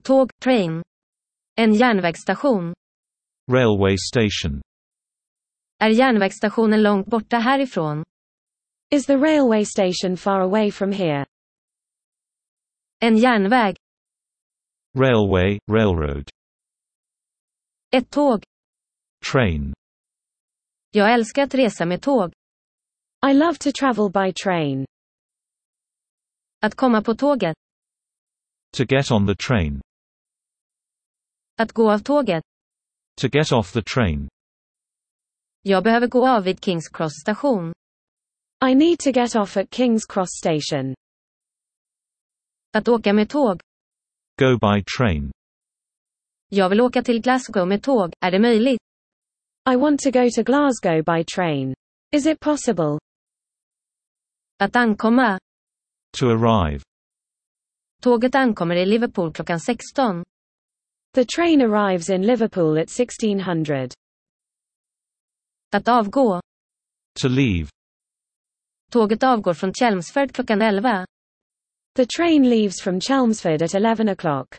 Tåg, train. En järnvägsstation. Railway station. Är järnvägsstationen långt borta härifrån? Is the railway station far away from here? En järnväg. Railway, railroad. Ett tåg. Train. Jag älskar att resa med tåg. I love to travel by train. Att komma på tåget. To get on the train. Att gå av tåget. To get off the train. Jag behöver gå av vid Kings Cross station. I need to get off at King's Cross station. Att åka med tåg. Go by train. Jag vill åka till Glasgow med tåg, är det möjligt? I want to go to Glasgow by train. Is it possible? Att ankomma. To arrive. Tåget ankommer i Liverpool klockan 16. The train arrives in Liverpool at 1600. Att avgå. To leave. Tåget avgår från Chelmsford klockan 11. The train leaves from Chelmsford at 11 o'clock.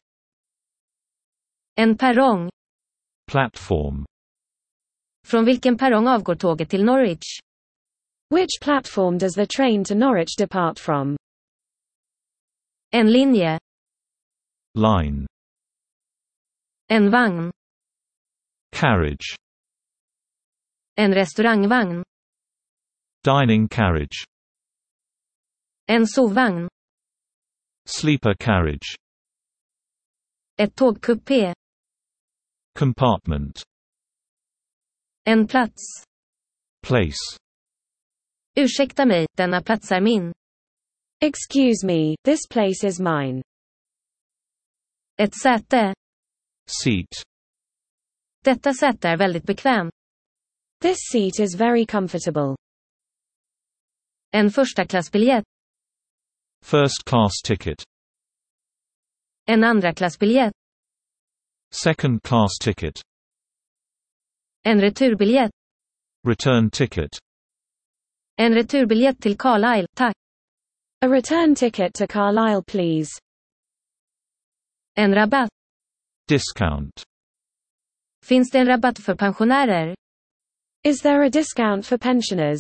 En perrong. Platform. Från vilken perrong avgår tåget till Norwich? Which platform does the train to Norwich depart from? En linje. Line. En vagn. Carriage. En restaurangvagn. Dining carriage. En sovvagn. Sleeper carriage. Ett tågkupé. Compartment. En plats. Place. Ursäkta mig, denna plats är min. Excuse me, this place is mine. Ett säte. Seat. Detta säte är väldigt bekvämt. This seat is very comfortable. En förstaklassbiljett. First class ticket. En andraklassbiljett. Second class ticket. En returbiljett. Return ticket. En returbiljett till Carlisle, tack. A return ticket to Carlisle, please. En rabatt. Discount. Finns det en rabatt för pensionärer? Is there a discount for pensioners?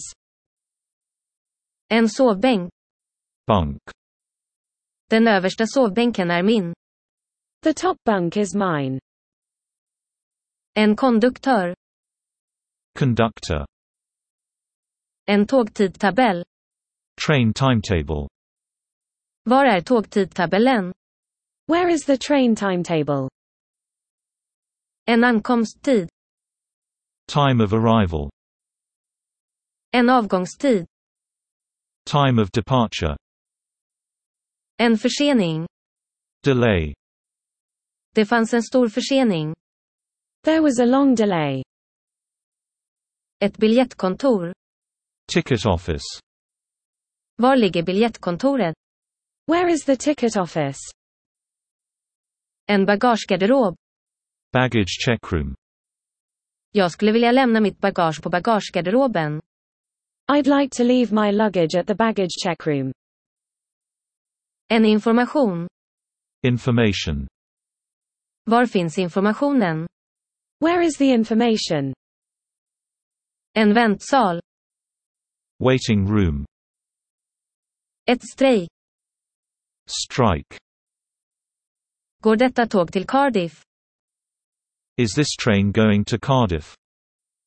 En sovbänk. Bunk. Den översta sovbänken är min. The top bunk is mine. En konduktör. Conductor. En tågtidtabell. Train timetable. Var är tågtidtabellen? Where is the train timetable? En ankomsttid. Time of arrival. En avgångstid. Time of departure. En försening. Delay. Det fanns en stor försening. There was a long delay. Ett biljettkontor. Ticket office. Var ligger biljettkontoret? Where is the ticket office? En bagagegarderob. Baggage checkroom. Jag skulle vilja lämna mitt bagage på bagagegarderoben. I'd like to leave my luggage at the baggage checkroom. En information. Information. Var finns informationen? Where is the information? En väntsal. Waiting room. Ett strejk. Strike. Går detta tåg till Cardiff? Is this train going to Cardiff?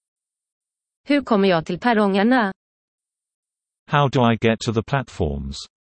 Hur kommer jag till perrongerna? How do I get to the platforms?